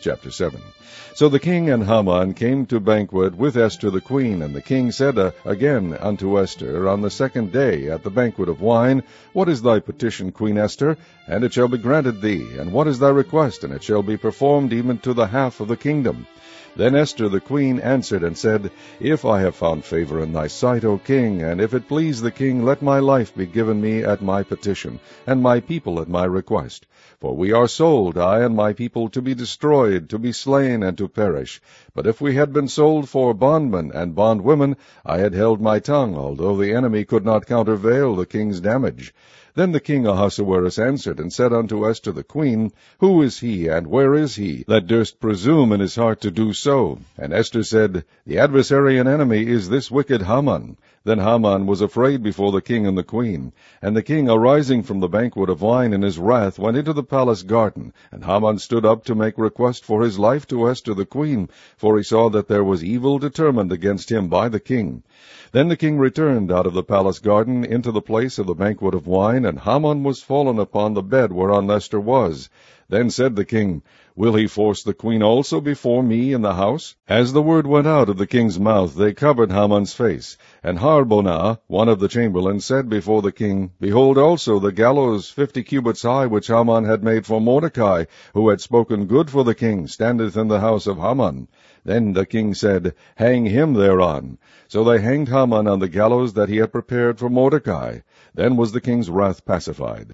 Chapter 7. So the king and Haman came to banquet with Esther the queen, and the king said again unto Esther on the second day at the banquet of wine, What is thy petition, Queen Esther? And it shall be granted thee. And what is thy request? And it shall be performed even to the half of the kingdom. Then Esther the queen answered and said, If I have found favor in thy sight, O king, and if it please the king, let my life be given me at my petition, and my people at my request. For we are sold, I and my people, to be destroyed, to be slain, and to perish. But if we had been sold for bondmen and bondwomen, I had held my tongue, although the enemy could not countervail the king's damage. Then the king Ahasuerus answered and said unto Esther the queen, Who is he, and where is he, that durst presume in his heart to do so? And Esther said, The adversary and enemy is this wicked Haman. Then Haman was afraid before the king and the queen. And the king, arising from the banquet of wine in his wrath, went into the palace garden. And Haman stood up to make request for his life to Esther the queen, for he saw that there was evil determined against him by the king. Then the king returned out of the palace garden into the place of the banquet of wine, and Haman was fallen upon the bed whereon Esther was. Then said the king, Will he force the queen also before me in the house? As the word went out of the king's mouth, they covered Haman's face. And Harbonah, one of the chamberlains, said before the king, Behold also the gallows 50 cubits high, which Haman had made for Mordecai, who had spoken good for the king, standeth in the house of Haman. Then the king said, Hang him thereon. So they hanged Haman on the gallows that he had prepared for Mordecai. Then was the king's wrath pacified.